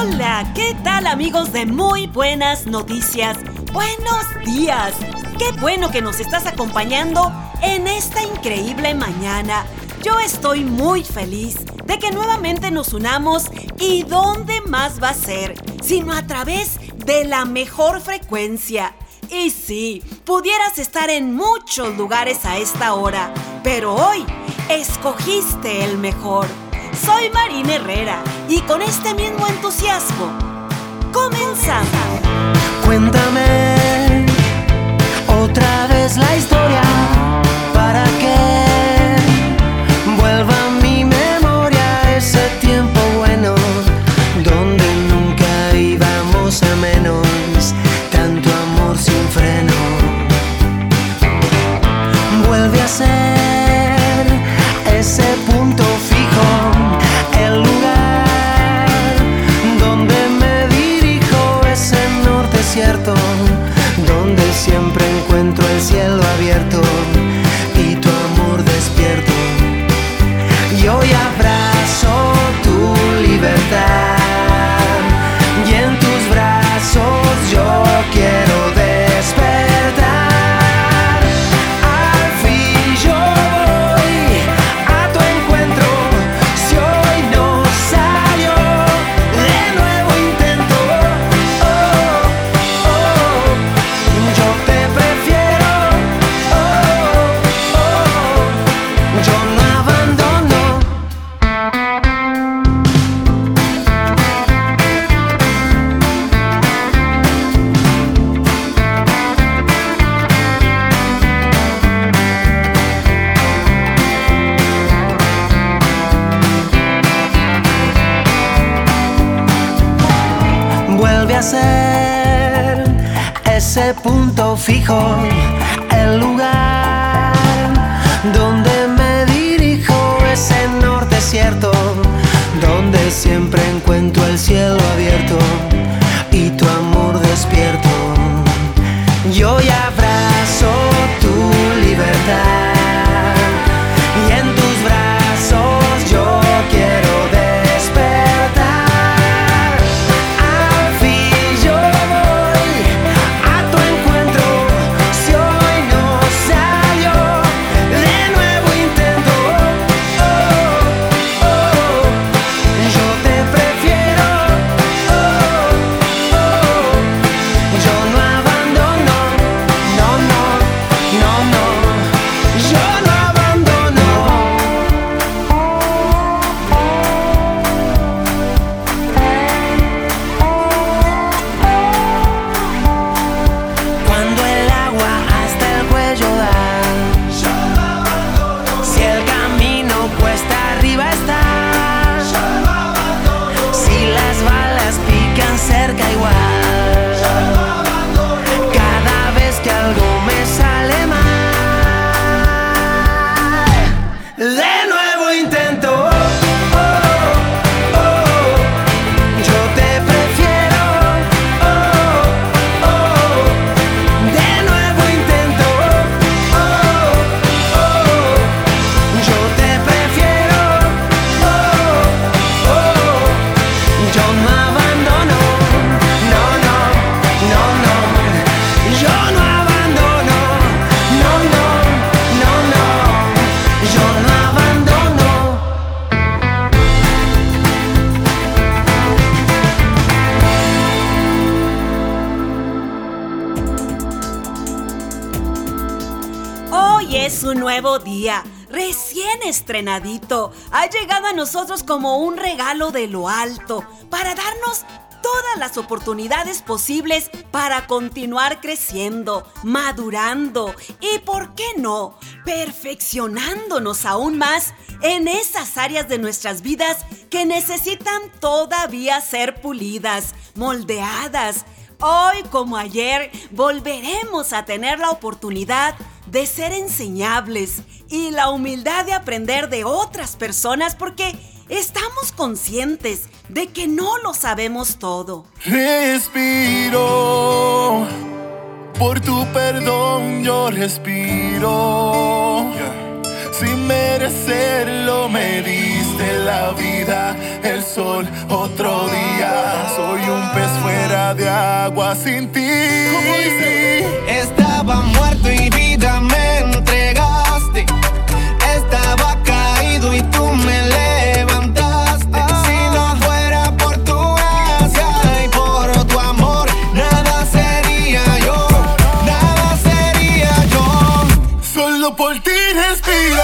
Hola, ¿qué tal amigos de Muy Buenas Noticias? Buenos días. Qué bueno que nos estás acompañando en esta increíble mañana. Yo estoy muy feliz de que nuevamente nos unamos. ¿Y dónde más va a ser? Sino a través de la mejor frecuencia. Y sí, pudieras estar en muchos lugares a esta hora, pero hoy escogiste el mejor. Soy Marina Herrera y con este mismo entusiasmo comenzamos. Cuéntame otra vez la historia para que vuelva a mi memoria ese tiempo bueno donde nunca íbamos a menos, tanto amor sin freno. Vuelve a ser ese punto fijo, el lugar donde me dirijo, ese norte cierto, donde siempre encuentro el cielo abierto y tu amor despierto. Y hoy abrazo tu libertad y en tus brazos yo quiero despertar. Al fin yo voy a tu encuentro, si hoy no salió, de nuevo intento. Oh, oh, yo te prefiero. Oh, oh, yo no abandono. Vuelve a ser ese punto fijo, el lugar donde me dirijo, ese norte cierto, donde siempre encuentro el cielo abierto y tu amor despierto. Y hoy abrazo tu libertad y en tus brazos yo quiero despertar. Al fin yo voy a tu encuentro, si hoy no salió, de nuevo intento. Oh, oh, yo te prefiero. Oh, oh, yo no abandono. No, no, no, no, yo no abandono. Cuando el agua hasta el cuello da, si el camino cuesta arriba está, si las balas pican cerca igual, cada vez que algo me sale mal, de nuevo intento. Oh, oh, yo te prefiero. Oh, oh, de nuevo intento. Oh, oh, yo te prefiero. Oh, oh, yo no abandono. No, no, no, no, yo no abandono. No, no, no, no, yo no abandono. Hoy es un nuevo día, recién estrenadito. Ha llegado a nosotros como un regalo de lo alto para darnos todas las oportunidades posibles para continuar creciendo, madurando y, ¿por qué no?, perfeccionándonos aún más en esas áreas de nuestras vidas que necesitan todavía ser pulidas, moldeadas. Hoy, como ayer, volveremos a tener la oportunidad de ser enseñables y la humildad de aprender de otras personas porque estamos conscientes de que no lo sabemos todo. Respiro, por tu perdón yo respiro. Sin merecerlo me diste la vida, el sol otro día. Soy un pez fuera de agua sin ti. ¿Cómo dice? Estaba muerto y vida me entregaste. Estaba caído y tú me levantaste. Si no fuera por tu gracia y por tu amor, nada sería yo, nada sería yo. Solo por ti respiro.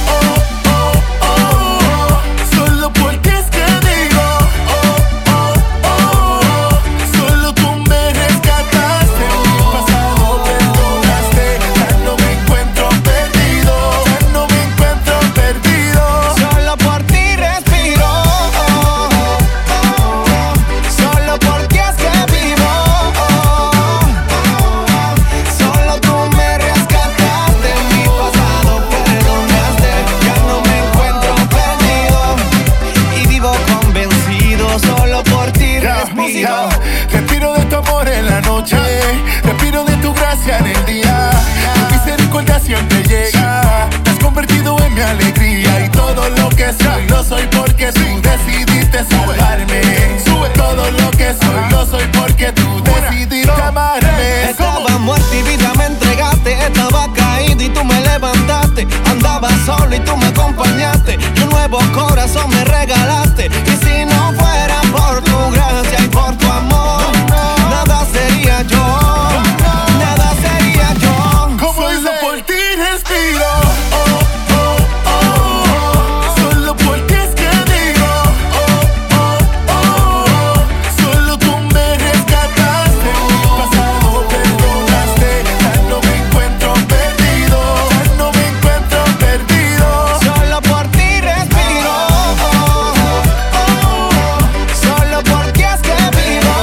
Solo por ti es que digo. Solo tú me rescataste. Mi pasado perdonaste. Ya no me encuentro perdido. Ya no me encuentro perdido. Solo por ti respiro. Solo por ti es que vivo. Solo tú me rescataste. Mi pasado perdonaste. Ya no me encuentro perdido y vivo convencido. Solo por ti respiro. Respiro de tu amor en la noche. Respiro de tu gracia en el día. Tu misericordia siempre llega. Te has convertido en mi alegría. Y todo lo que soy, lo soy porque tú decidiste salvarme. Todo lo que soy, lo soy porque tú decidiste amarme. Estaba muerto y vida me entregaste. Estaba caído y tú me levantaste. Andaba solo y tú me acompañaste. Y un nuevo corazón me regalaste. Y si no fuera por tu gracia y por tu amor, nada sería yo, nada sería yo. Solo por ti respiro. Solo por ti es que digo. Solo tú me rescataste. Mi pasado perdonaste. Ya no me encuentro perdido. Ya no me encuentro perdido. Solo por ti respiro. Solo por ti es que vivo.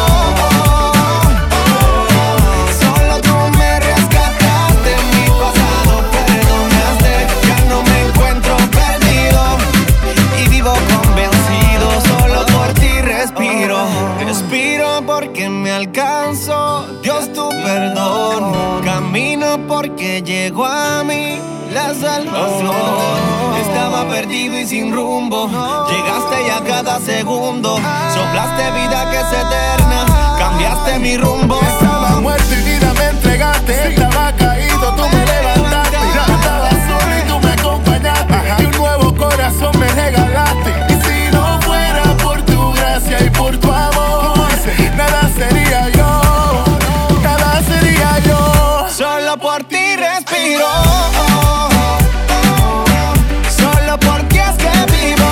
Solo tú me rescataste. Mi pasado perdonaste. Ya no me encuentro perdido y vivo convencido. Solo por ti respiro. Respiro porque me alcanzo, Dios, tu perdón. Camino porque llegó a mí la salvación. Estaba perdido y sin rumbo. Llegaste y a cada segundo soplaste vida que es eterna. Cambiaste mi rumbo. Estaba muerto y vida me entregaste. Estaba caído, tú me levantaste. Ya estaba solo y tú me acompañaste. Y un nuevo corazón me regalaste. Y si no fuera por tu gracia y por tu amor, nada sería yo, nada sería yo. Solo por ti respiro. Solo por ti es que vivo.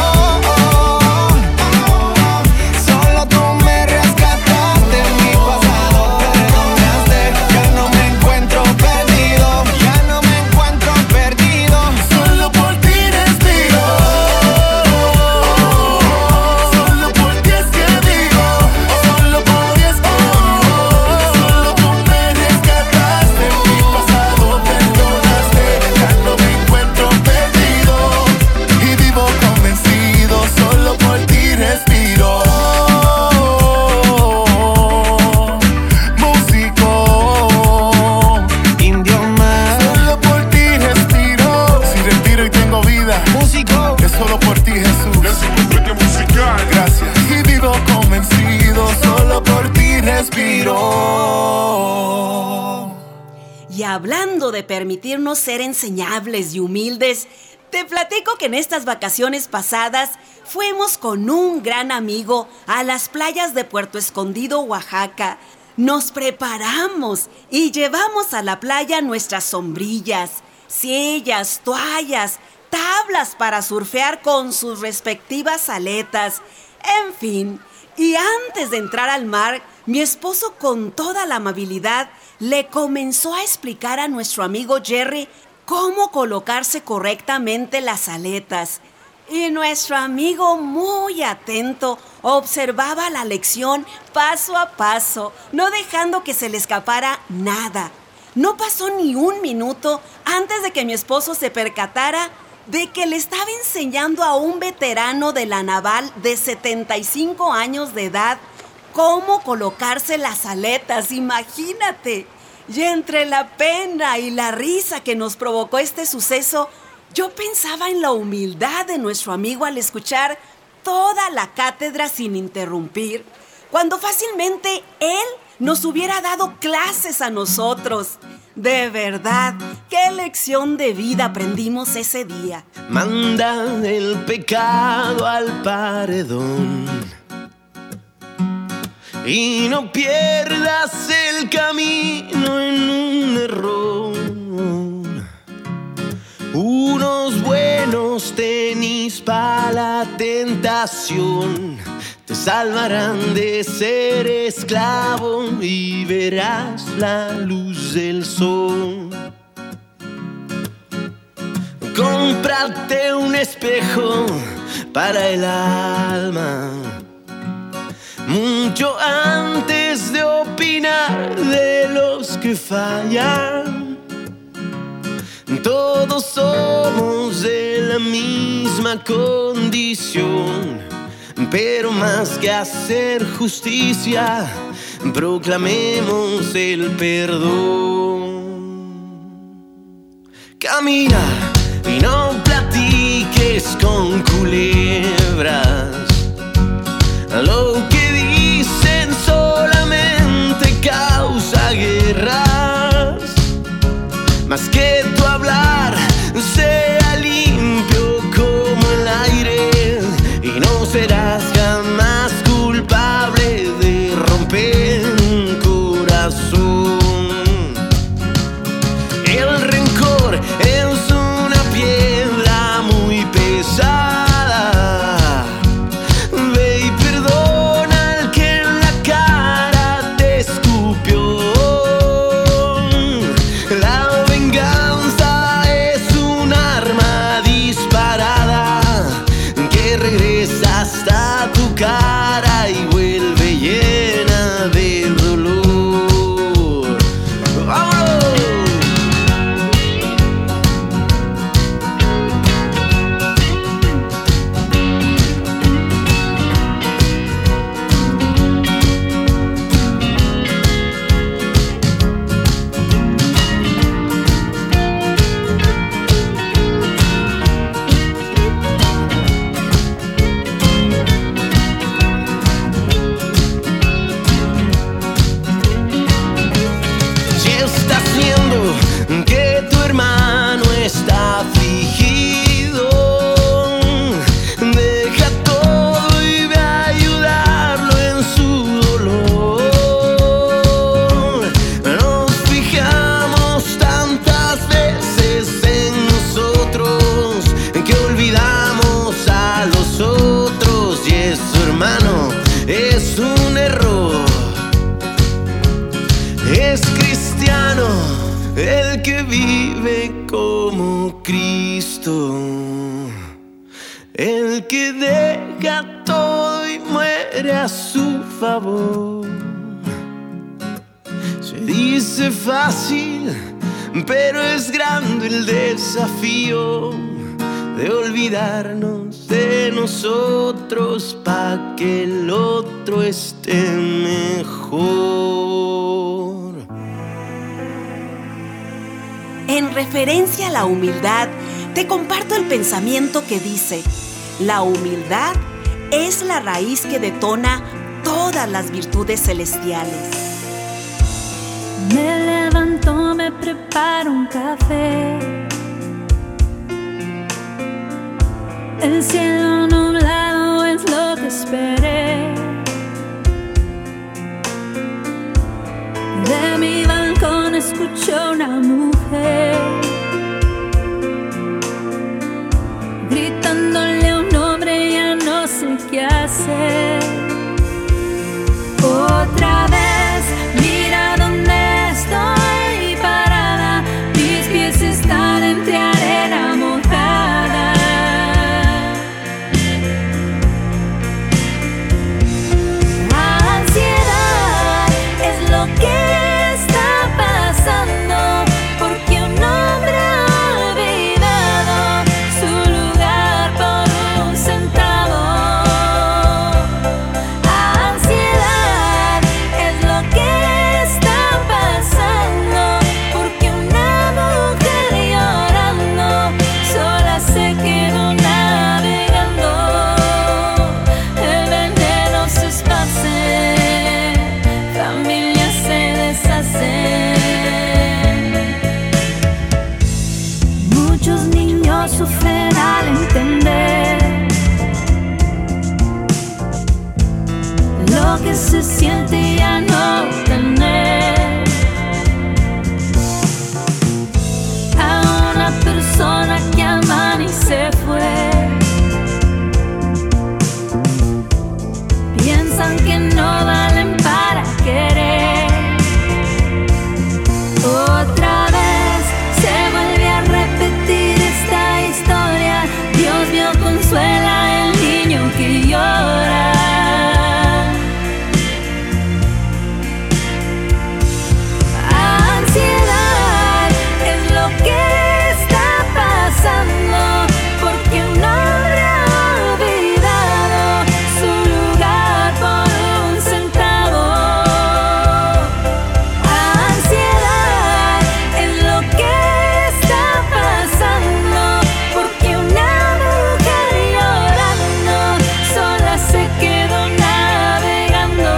Solo tú me rescataste. Mi pasado perdonaste. Ya no me encuentro perdido. Ya no me encuentro perdido. Solo por ti respiro. Solo por ti es que digo. Solo por ti es que solo tú me rescataste. Mi pasado perdonaste. Ya no me encuentro perdido y vivo convencido. Solo por ti respiro. Músico, Indio más. solo por ti respiro. Si respiro y tengo vida, Músico. es solo por ti, Jesús. Gracias. Y vivo convencido, solo por ti respiro. Y hablando de permitirnos ser enseñables y humildes, te platico que en estas vacaciones pasadas fuimos con un gran amigo a las playas de Puerto Escondido, Oaxaca. Nos preparamos y llevamos a la playa nuestras sombrillas, sillas, toallas, tablas para surfear con sus respectivas aletas. En fin, y antes de entrar al mar, mi esposo con toda la amabilidad le comenzó a explicar a nuestro amigo Jerry cómo colocarse correctamente las aletas. Y nuestro amigo, muy atento, observaba la lección paso a paso, no dejando que se le escapara nada. No pasó ni un minuto antes de que mi esposo se percatara de que le estaba enseñando a un veterano de la naval de 75 años de edad cómo colocarse las aletas, imagínate. Y entre la pena y la risa que nos provocó este suceso, yo pensaba en la humildad de nuestro amigo al escuchar toda la cátedra sin interrumpir. cuando fácilmente Él nos hubiera dado clases a nosotros. De verdad, qué lección de vida aprendimos ese día. Manda el pecado al paredón y no pierdas el camino en un error. Unos buenos tenis para la tentación te salvarán de ser esclavo y verás la luz del sol. Cómprate un espejo para el alma mucho antes de opinar de los que fallan. Todos somos de la misma condición, pero más que hacer justicia, proclamemos el perdón. Camina y no platiques con culebras. Lo que dicen solamente causa guerras. Más que tu hablar sea limpio como el aire, y no serás jamás culpable de romper un corazón. El rencor es una piedra muy pesada. Ve y perdona al que en la cara te escupió. La venganza es un arma disparada que regresa hasta tu cara y vuelve llena de dolor. ¡Vámonos! Si estás viendo que tu hermano está afligido, deja todo y ve a ayudarlo en su dolor. Nos fijamos tantas veces en nosotros que olvidamos a los otros, y eso, hermano, es un error. Es cristiano el que vive como Cristo, el que deja todo y muere a su favor. Se dice fácil, pero es grande el desafío de olvidarnos de nosotros pa' que el otro esté mejor. En referencia a la humildad, te comparto el pensamiento que dice: la humildad es la raíz que detona todas las virtudes celestiales. Me levanto, me preparo un café. El cielo nublado es lo que esperé. De mi balcón escucho una mujer gritándole a un hombre, ya no sé qué hacer. Otra vez, mira dónde estoy parada, mis pies están entre arena mojada. lo que se siente ya no tener a una persona que aman y se fue. Piensan que no valen para querer. Otra vez se vuelve a repetir esta historia. Dios mío, consuela el niño que llora. Ansiedad es lo que está pasando, porque un hombre ha olvidado su lugar por un centavo. Ansiedad es lo que está pasando, porque una mujer llorando sola se quedó navegando.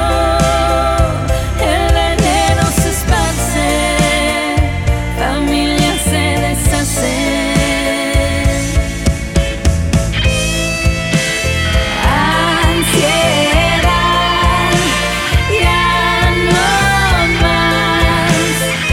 El veneno se esparce, familia se deshace. Ansiedad, ya no más.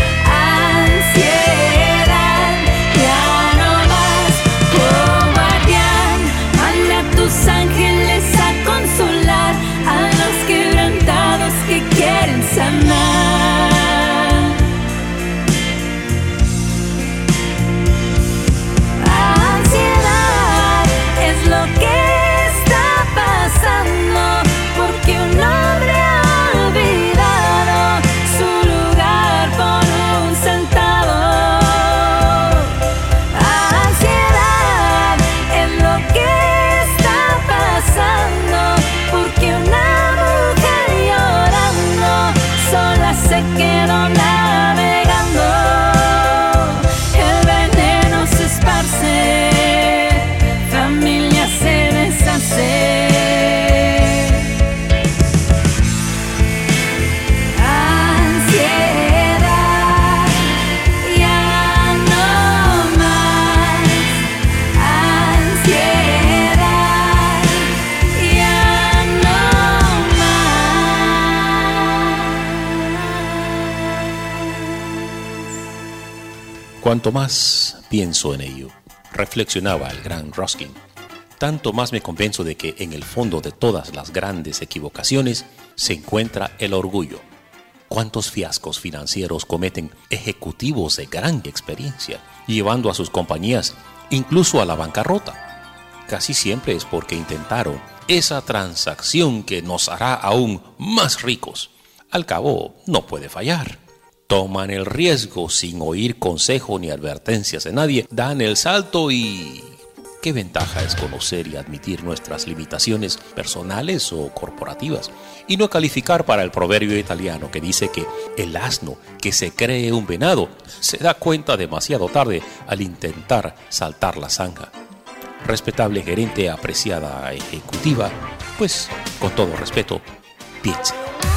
Ansiedad, ya no más. Oh guardián, manda a tus ángeles a consolar a los quebrantados que quieren sanar. Ansiedad es lo que está pasando, porque un hombre ha olvidado su lugar por un centavo. Ansiedad es lo que está pasando, porque una mujer llorando sola se quedó navegando. El veneno se esparce, familia se deshace. Ansiedad, ya no más. Ansiedad, ya no más. Cuanto más pienso en ello, reflexionaba el gran Ruskin, tanto más me convenzo de que en el fondo de todas las grandes equivocaciones se encuentra el orgullo. ¿Cuántos fiascos financieros cometen ejecutivos de gran experiencia, llevando a sus compañías incluso a la bancarrota? Casi siempre es porque intentaron esa transacción que nos hará aún más ricos. Al cabo, no puede fallar. Toman el riesgo sin oír consejo ni advertencias de nadie, dan el salto y... ¿qué ventaja es conocer y admitir nuestras limitaciones personales o corporativas? Y no calificar para el proverbio italiano que dice que el asno que se cree un venado se da cuenta demasiado tarde al intentar saltar la zanja. Respetable gerente, apreciada ejecutiva, pues con todo respeto, piense.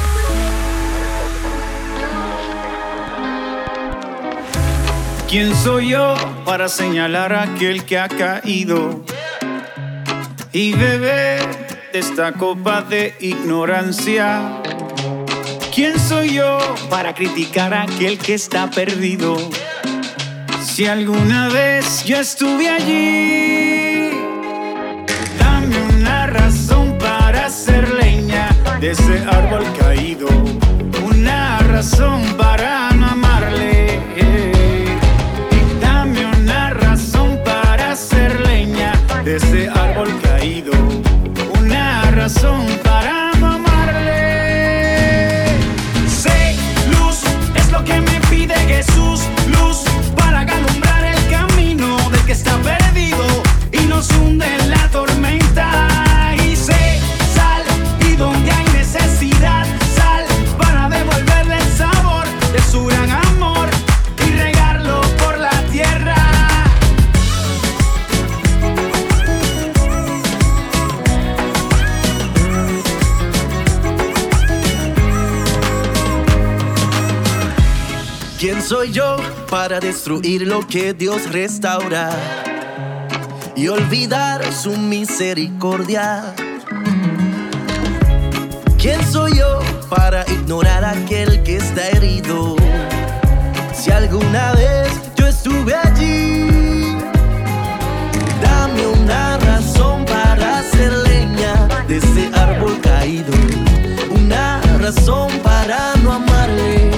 ¿Quién soy yo para señalar a aquel que ha caído y beber de esta copa de ignorancia? ¿Quién soy yo para criticar a aquel que está perdido? Si alguna vez yo estuve allí, dame una razón para hacer leña de ese árbol caído, una razón para no amarle. De ese árbol caído, una razón para no amarle. Sé, luz, es lo que me pide Jesús, luz para alumbrar el camino del que está perdido y nos hunde en la tormenta. Y sé, sal, y donde hay necesidad, sal para devolverle el sabor de su gran amor y regarlo por la tierra. ¿Quién soy yo para destruir lo que Dios restaura y olvidar su misericordia? ¿Quién soy yo para ignorar a aquel que está herido? Si alguna vez yo estuve allí, dame una razón para hacer leña de ese árbol caído, una razón para no amarle.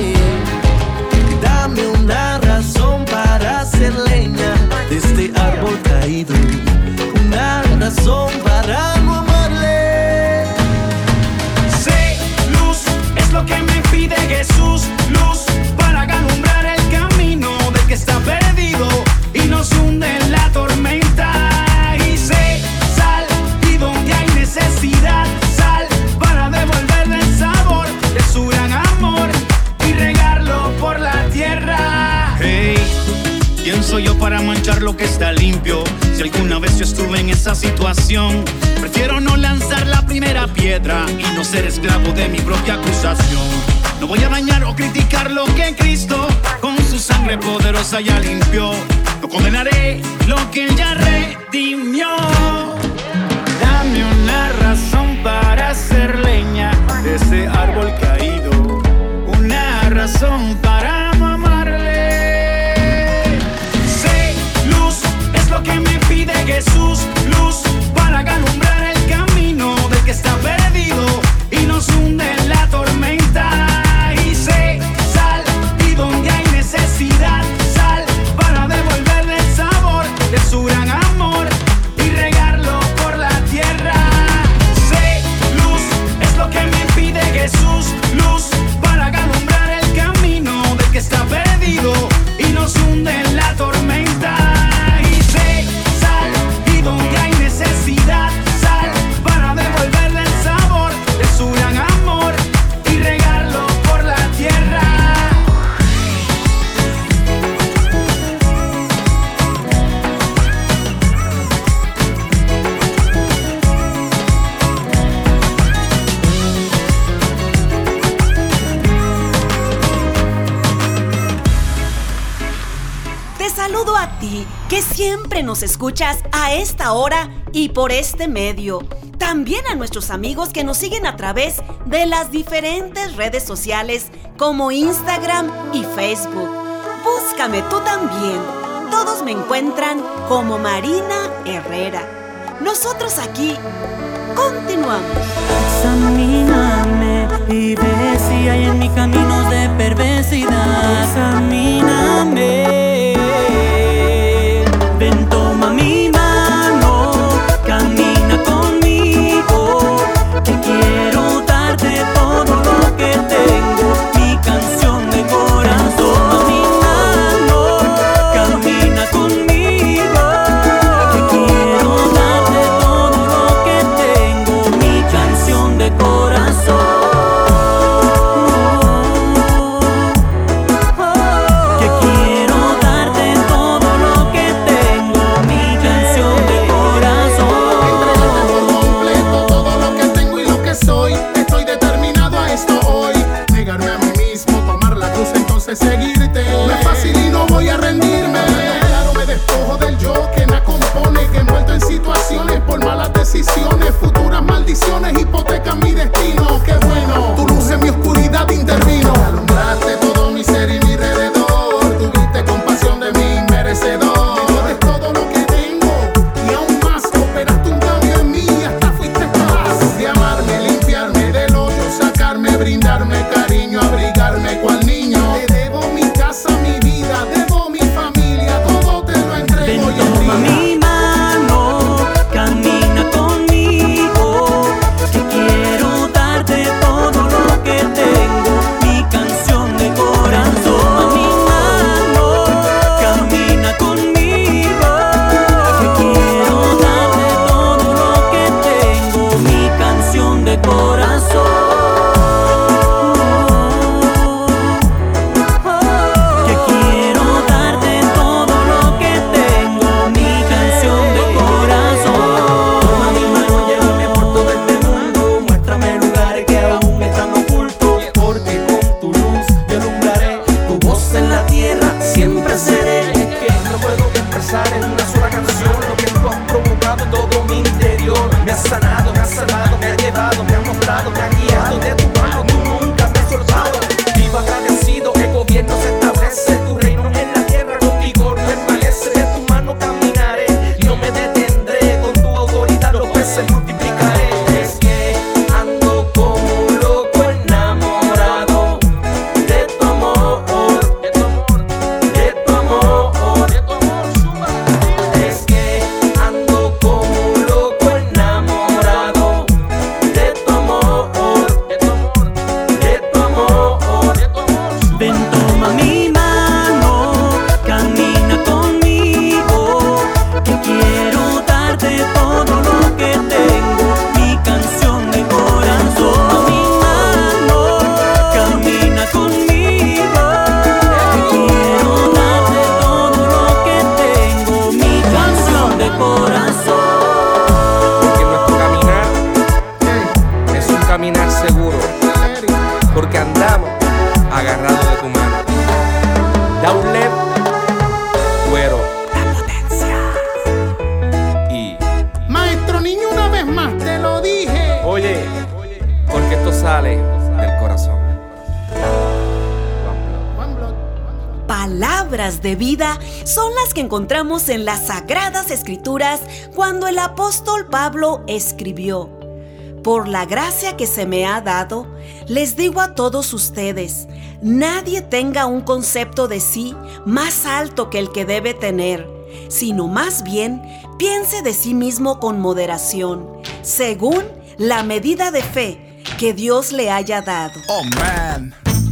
Dame una razón para hacer leña de este árbol caído, una razón para no amarle. Sé, luz, es lo que me pide Jesús, luz para alumbrar el camino del que está perdido y nos hunde en la tormenta. Y sé, sal, y donde hay necesidad, sal para devolverle el sabor de su gran amor y regarlo por la tierra. Hey, ¿quién soy yo para manchar lo que está limpio? Si alguna vez yo estuve en esa situación, prefiero no lanzar la primera piedra y no ser esclavo de mi propia acusación. No voy a dañar o criticar lo que Cristo con su sangre poderosa ya limpió. No condenaré lo que Él ya redimió. Dame una razón para hacer leña de ese árbol caído, una razón para no amarle. Sé, luz, es lo que me pide Jesús, luz para alumbrar el camino del que está perdido y nos hunde en la tormenta. Y sé, sal, y donde hay necesidad, sal para devolverle el sabor de su gran amor y regarlo por la tierra. Sé, luz, es lo que me pide Jesús, luz para alumbrar el camino del que está perdido y nos hunde en la tormenta. Y sé, sal, y donde hay necesidad, sal para devolverle el sabor de su gran amor y regarlo por la tierra. Te saludo a ti, que siempre nos escuchas a esta hora y por este medio. También a nuestros amigos que nos siguen a través de las diferentes redes sociales como Instagram y Facebook. Búscame tú también. Todos me encuentran como Marina Herrera. Nosotros aquí continuamos. Examíname y ve si hay en mi caminos de perversidad. Examíname. Ven, toma mi mano, camina conmigo, que quiero darte todo lo que tengo, mi canción de corazón. Toma mi mano, camina conmigo, que quiero darte todo lo que tengo, mi canción de corazón. Que quiero darte todo lo que tengo, mi canción de corazón. Entregarte por completo todo lo que tengo y lo que soy. Estoy determinado a esto hoy. Negarme a mí mismo, tomar la cruz, entonces seguirte. No es fácil y no voy a rendirme. Claro, me despojo del yo que me compone, que envuelto en situaciones por malas decisiones, futuras maldiciones hipotecan mi destino. Qué bueno, tu luz en mi oscuridad intervino. Alumbraste todo mi ser y mi alrededor. Tuviste compasión de mí, merecedor. Me diste todo lo que tengo y aún más. Operaste un cambio en mí y hasta fuiste capaz de amarme, limpiarme del hoyo, sacarme, brindarme cariño, abrigarme cual niño. Te debo mi casa, mi vida, debo mi familia, todo te lo entrego. Ven, y toma en mi mano, camina conmigo, que quiero darte todo lo que tengo, mi canción de corazón. Toma mi mano, camina conmigo, que quiero darte todo lo que tengo, mi canción de corazón. Que quiero darte todo lo que tengo, mi canción de corazón. Toma mi mano, llévame por todo este mundo, muéstrame lugares que aún están ocultos, porque con tu luz yo alumbraré, tu voz en la tierra siempre seré. Es que no puedo expresar en una sola canción lo que tú has provocado en todo mi interior. Me has sanado, me has salvado, me has llevado, me has mostrado lado, me ha guiado de tu mano, tú nunca me has soltado. Vivo agradecido, el gobierno se establece, tu reino en la tierra con vigor prevalece. De tu mano caminaré, no me detendré, con tu autoridad los peces multiplicaré. Es que ando como un loco enamorado de tu amor, de tu amor, de tu amor, de tu amor. Es que ando como un loco enamorado de tu amor, de tu amor, de tu amor, de tu amor. Ven, toma mi mano, camina conmigo, que quiero darte todo lo que tengo, mi canción de corazón. Toma mi mano, camina conmigo, que quiero darte todo lo que tengo, mi canción de corazón. Porque nuestro caminar es un caminar seguro, porque andamos agarrados de tu mano. Da un leve cuero. La potencia. Y Maestro Niño, una vez más te lo dije. oye, porque esto sale del corazón. One blood. Palabras de vida son las que encontramos en las Sagradas Escrituras cuando el apóstol Pablo escribió: por la gracia que se me ha dado, les digo a todos ustedes, nadie tenga un concepto de sí más alto que el que debe tener, sino más bien piense de sí mismo con moderación, según la medida de fe que Dios le haya dado. Oh, man.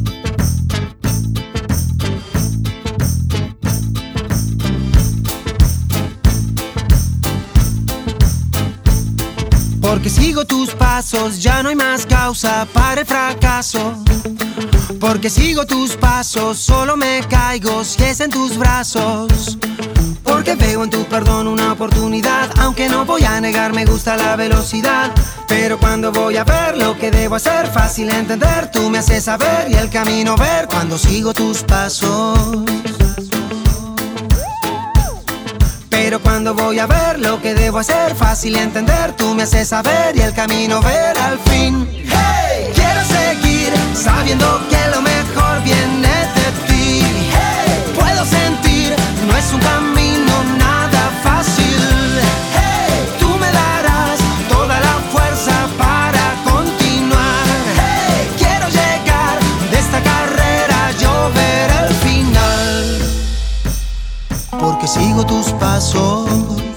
Porque sigo tus pasos, ya no hay más causa para el fracaso. Porque sigo tus pasos, solo me caigo si es en tus brazos. Porque veo en tu perdón una oportunidad, aunque no voy a negar, me gusta la velocidad. Pero cuando voy a ver lo que debo hacer, fácil entender, tú me haces saber y el camino ver cuando sigo tus pasos. Pero cuando voy a ver lo que debo hacer, fácil entender, tú me haces saber y el camino ver al fin. Hey, quiero seguir sabiendo que lo mejor viene de ti. Hey, puedo sentir, no es un camino nada fácil. Hey, tú me darás toda la fuerza para continuar. Hey, quiero llegar de esta carrera, yo ver el final. Porque sigo tus pasos.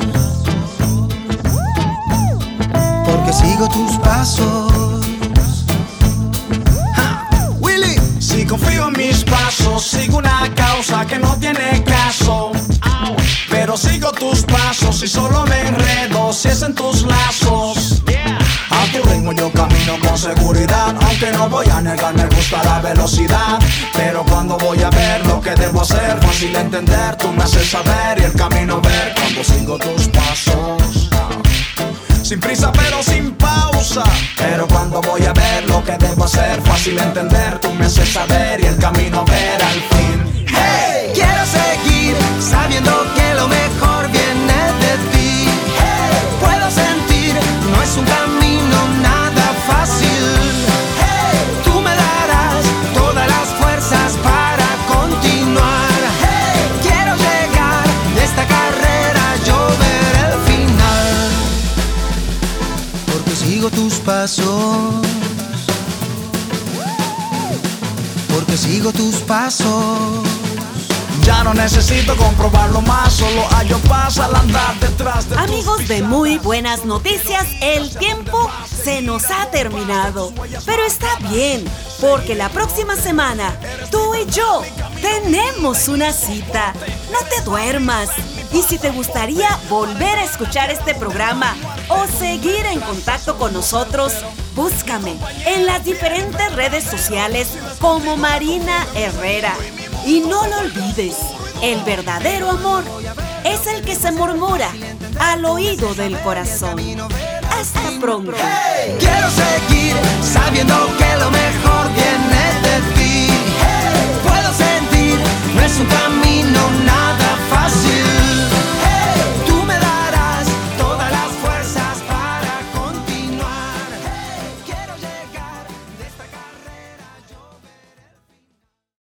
Porque sigo tus pasos. Willy, si confío en mis pasos, sigo una causa que no tiene caso. Pero sigo tus pasos y solo me enredo si es en tus lazos. A tu ritmo yo camino con seguridad, aunque no voy a negar, me gusta la velocidad. Pero cuando voy a ver lo que debo hacer, fácil entender, tú me haces saber y el camino ver cuando sigo tus pasos. Sin prisa pero sin pausa. Pero cuando voy a ver lo que debo hacer, fácil entender, tú me haces saber y el camino ver al fin. Hey, quiero seguir sabiendo que lo mejor viene de ti. Hey, puedo sentir, no es un camino nada fácil. Hey, tú me darás todas las fuerzas para continuar. Hey, quiero llegar de esta carrera, yo ver el final. Porque sigo tus pasos. Porque sigo tus pasos. Ya no necesito comprobarlo más, solo hallo paz al andar detrás de tus Amigos de pisadas. Muy Buenas Noticias, el tiempo se nos ha terminado. Pero está bien, porque la próxima semana tú y yo tenemos una cita. No te duermas. Y si te gustaría volver a escuchar este programa o seguir en contacto con nosotros, búscame en las diferentes redes sociales como Marina Herrera. Y no lo olvides, el verdadero amor es el que se murmura al oído del corazón. Hasta pronto. Hey, quiero seguir sabiendo que lo mejor